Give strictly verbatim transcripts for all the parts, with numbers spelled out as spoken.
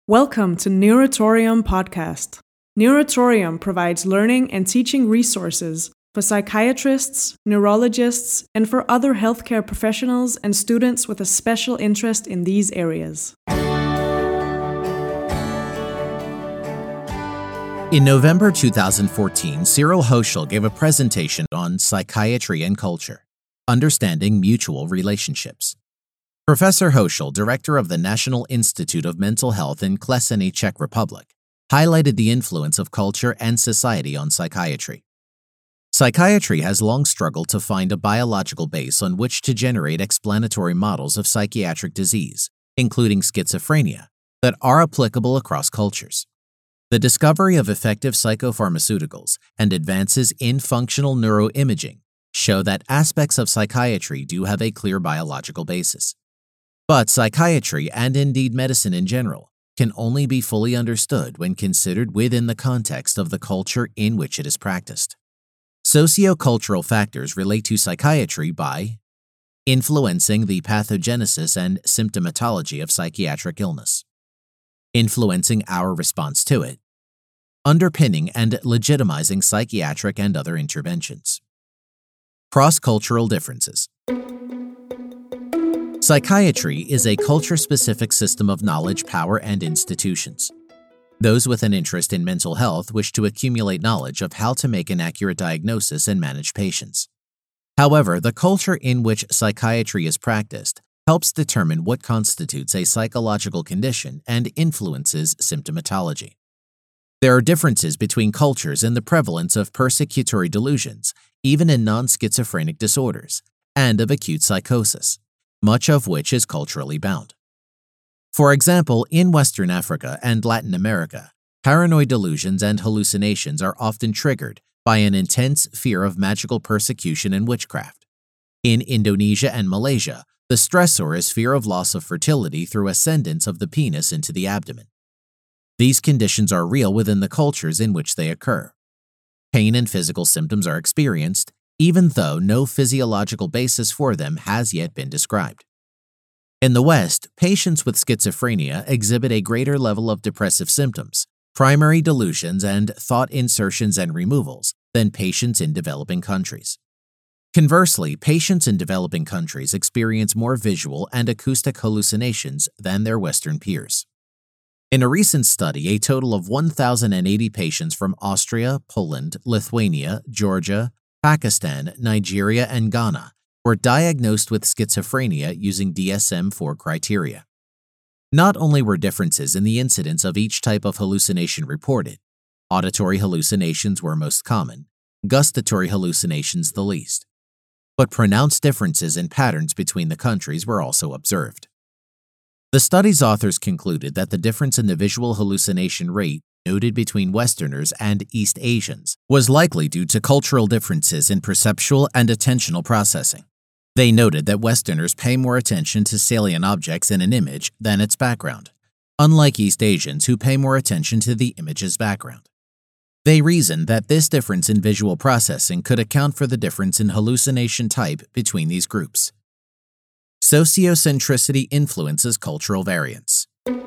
Welcome to Neuratorium Podcast. Neuratorium provides learning and teaching resources for psychiatrists, neurologists, and for other healthcare professionals and students with a special interest in these areas. In November two thousand fourteen, Cyril Hoschel gave a presentation on psychiatry and culture, understanding mutual relationships. Professor Hoschel, director of the National Institute of Mental Health in Klesany, Czech Republic, highlighted the influence of culture and society on psychiatry. Psychiatry has long struggled to find a biological base on which to generate explanatory models of psychiatric disease, including schizophrenia, that are applicable across cultures. The discovery of effective psychopharmaceuticals and advances in functional neuroimaging show that aspects of psychiatry do have a clear biological basis. But psychiatry, and indeed medicine in general, can only be fully understood when considered within the context of the culture in which it is practiced. Sociocultural factors relate to psychiatry by influencing the pathogenesis and symptomatology of psychiatric illness, influencing our response to it, underpinning and legitimizing psychiatric and other interventions. Cross-cultural differences. Psychiatry is a culture-specific system of knowledge, power, and institutions. Those with an interest in mental health wish to accumulate knowledge of how to make an accurate diagnosis and manage patients. However, the culture in which psychiatry is practiced helps determine what constitutes a psychological condition and influences symptomatology. There are differences between cultures in the prevalence of persecutory delusions, even in non-schizophrenic disorders, and of acute psychosis, much of which is culturally bound. For example, in Western Africa and Latin America, paranoid delusions and hallucinations are often triggered by an intense fear of magical persecution and witchcraft. In Indonesia and Malaysia, the stressor is fear of loss of fertility through ascendance of the penis into the abdomen. These conditions are real within the cultures in which they occur. Pain and physical symptoms are experienced, even though no physiological basis for them has yet been described. In the West, patients with schizophrenia exhibit a greater level of depressive symptoms, primary delusions, and thought insertions and removals than patients in developing countries. Conversely, patients in developing countries experience more visual and acoustic hallucinations than their Western peers. In a recent study, a total of one thousand eighty patients from Austria, Poland, Lithuania, Georgia, Pakistan, Nigeria, and Ghana were diagnosed with schizophrenia using D S M four criteria. Not only were differences in the incidence of each type of hallucination reported, auditory hallucinations were most common, gustatory hallucinations the least, but pronounced differences in patterns between the countries were also observed. The study's authors concluded that the difference in the visual hallucination rate noted between Westerners and East Asians was likely due to cultural differences in perceptual and attentional processing. They noted that Westerners pay more attention to salient objects in an image than its background, unlike East Asians who pay more attention to the image's background. They reasoned that this difference in visual processing could account for the difference in hallucination type between these groups. Sociocentricity influences cultural variance.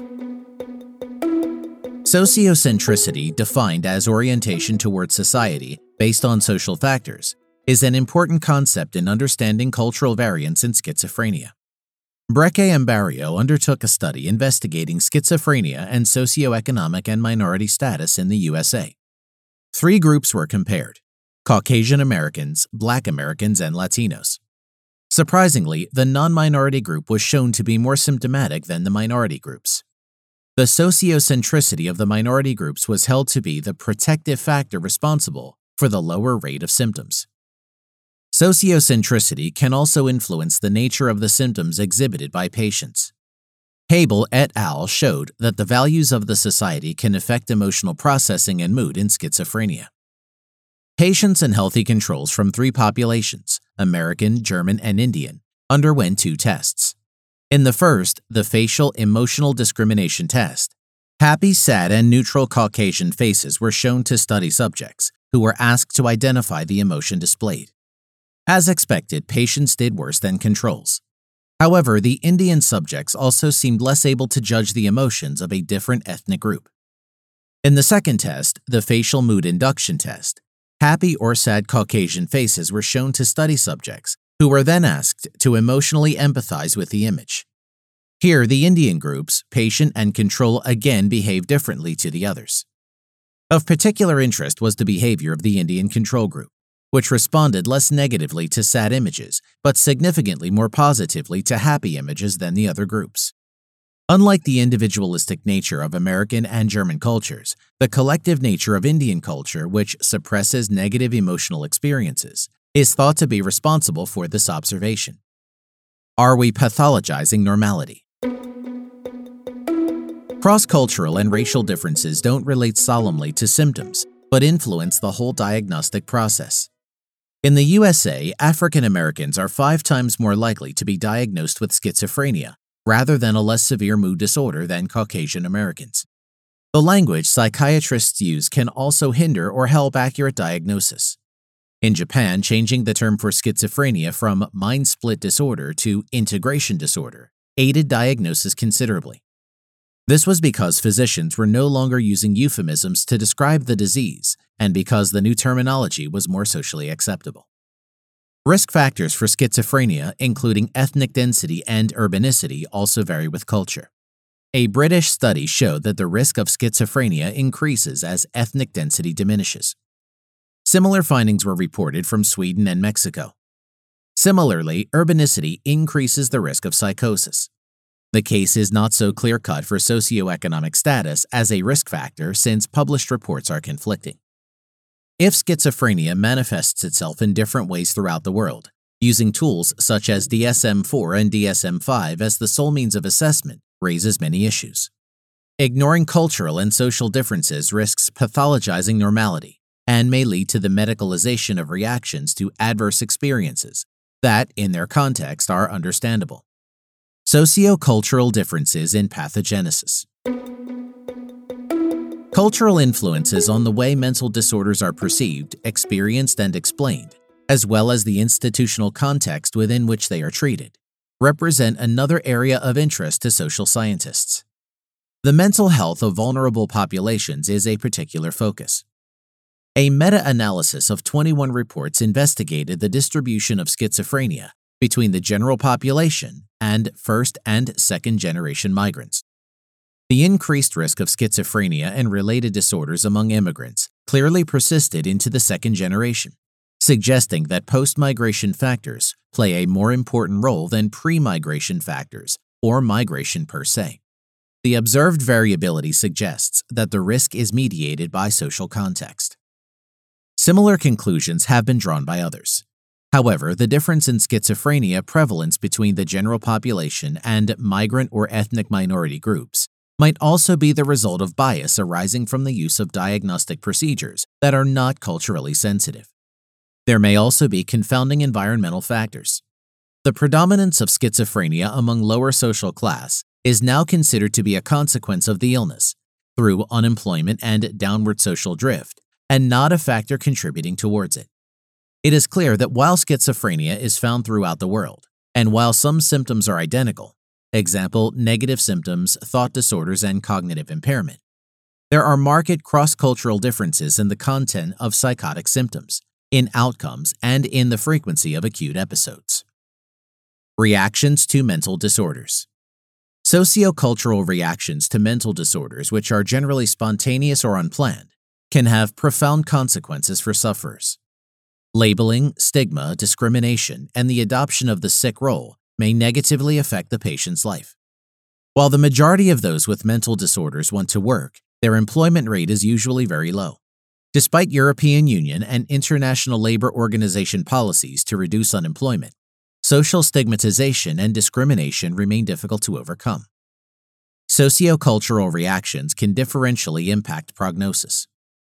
Sociocentricity, defined as orientation towards society based on social factors, is an important concept in understanding cultural variance in schizophrenia. Brecke and Barrio undertook a study investigating schizophrenia and socioeconomic and minority status in the U S A. Three groups were compared: Caucasian Americans, Black Americans, and Latinos. Surprisingly, the non-minority group was shown to be more symptomatic than the minority groups. The sociocentricity of the minority groups was held to be the protective factor responsible for the lower rate of symptoms. Sociocentricity can also influence the nature of the symptoms exhibited by patients. Habel et al. Showed that the values of the society can affect emotional processing and mood in schizophrenia. Patients and healthy controls from three populations, American, German, and Indian, underwent two tests. In the first, the facial emotional discrimination test, happy, sad, and neutral Caucasian faces were shown to study subjects who were asked to identify the emotion displayed. As expected, patients did worse than controls. However, the Indian subjects also seemed less able to judge the emotions of a different ethnic group. In the second test, the facial mood induction test, happy or sad Caucasian faces were shown to study subjects, who were then asked to emotionally empathize with the image. Here, the Indian groups, patient and control, again behaved differently to the others. Of particular interest was the behavior of the Indian control group, which responded less negatively to sad images, but significantly more positively to happy images than the other groups. Unlike the individualistic nature of American and German cultures, the collective nature of Indian culture, which suppresses negative emotional experiences, is thought to be responsible for this observation. Are we pathologizing normality? Cross-cultural and racial differences don't relate solemnly to symptoms, but influence the whole diagnostic process. In the U S A, African Americans are five times more likely to be diagnosed with schizophrenia, rather than a less severe mood disorder than Caucasian Americans. The language psychiatrists use can also hinder or help accurate diagnosis. In Japan, changing the term for schizophrenia from mind split disorder to integration disorder aided diagnosis considerably. This was because physicians were no longer using euphemisms to describe the disease, and because the new terminology was more socially acceptable. Risk factors for schizophrenia, including ethnic density and urbanicity, also vary with culture. A British study showed that the risk of schizophrenia increases as ethnic density diminishes. Similar findings were reported from Sweden and Mexico. Similarly, urbanicity increases the risk of psychosis. The case is not so clear-cut for socioeconomic status as a risk factor, since published reports are conflicting. If schizophrenia manifests itself in different ways throughout the world, using tools such as D S M four and D S M five as the sole means of assessment raises many issues. Ignoring cultural and social differences risks pathologizing normality and may lead to the medicalization of reactions to adverse experiences that, in their context, are understandable. Sociocultural differences in pathogenesis. Cultural influences on the way mental disorders are perceived, experienced, and explained, as well as the institutional context within which they are treated, represent another area of interest to social scientists. The mental health of vulnerable populations is a particular focus. A meta-analysis of twenty-one reports investigated the distribution of schizophrenia between the general population and first and second generation migrants. The increased risk of schizophrenia and related disorders among immigrants clearly persisted into the second generation, suggesting that post-migration factors play a more important role than pre-migration factors or migration per se. The observed variability suggests that the risk is mediated by social context. Similar conclusions have been drawn by others. However, the difference in schizophrenia prevalence between the general population and migrant or ethnic minority groups might also be the result of bias arising from the use of diagnostic procedures that are not culturally sensitive. There may also be confounding environmental factors. The predominance of schizophrenia among lower social class is now considered to be a consequence of the illness, through unemployment and downward social drift, and not a factor contributing towards it. It is clear that while schizophrenia is found throughout the world, and while some symptoms are identical, example, negative symptoms, thought disorders, and cognitive impairment, there are marked cross-cultural differences in the content of psychotic symptoms, in outcomes, and in the frequency of acute episodes. Reactions to mental disorders. Sociocultural reactions to mental disorders, which are generally spontaneous or unplanned, can have profound consequences for sufferers. Labeling, stigma, discrimination, and the adoption of the sick role may negatively affect the patient's life. While the majority of those with mental disorders want to work, their employment rate is usually very low. Despite European Union and International Labor Organization policies to reduce unemployment, social stigmatization and discrimination remain difficult to overcome. Sociocultural reactions can differentially impact prognosis.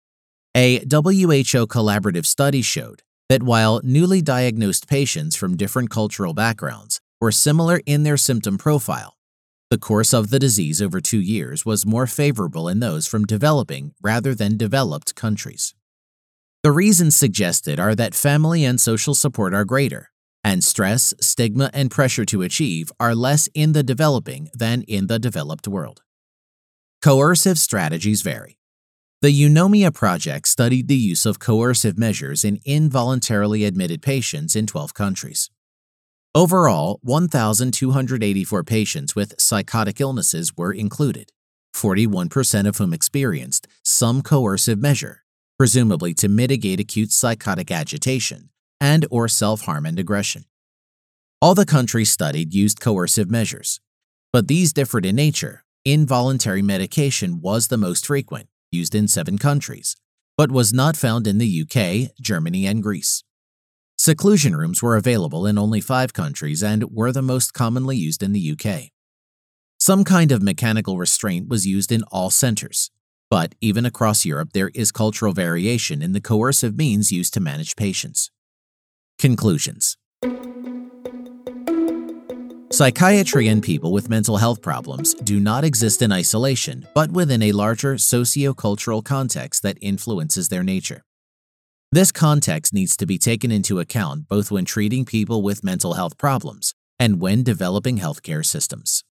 A W H O collaborative study showed that while newly diagnosed patients from different cultural backgrounds were similar in their symptom profile, the course of the disease over two years was more favorable in those from developing rather than developed countries. The reasons suggested are that family and social support are greater, and stress, stigma, and pressure to achieve are less in the developing than in the developed world. Coercive strategies vary. The Eunomia Project studied the use of coercive measures in involuntarily admitted patients in twelve countries. Overall, one thousand two hundred eighty-four patients with psychotic illnesses were included, forty-one percent of whom experienced some coercive measure, presumably to mitigate acute psychotic agitation and or self-harm and aggression. All the countries studied used coercive measures, but these differed in nature. Involuntary medication was the most frequent, used in seven countries, but was not found in the U K, Germany, and Greece. Seclusion rooms were available in only five countries and were the most commonly used in the U K. Some kind of mechanical restraint was used in all centers, but even across Europe there is cultural variation in the coercive means used to manage patients. Conclusions. Psychiatry and people with mental health problems do not exist in isolation, but within a larger socio-cultural context that influences their nature. This context needs to be taken into account both when treating people with mental health problems and when developing healthcare systems.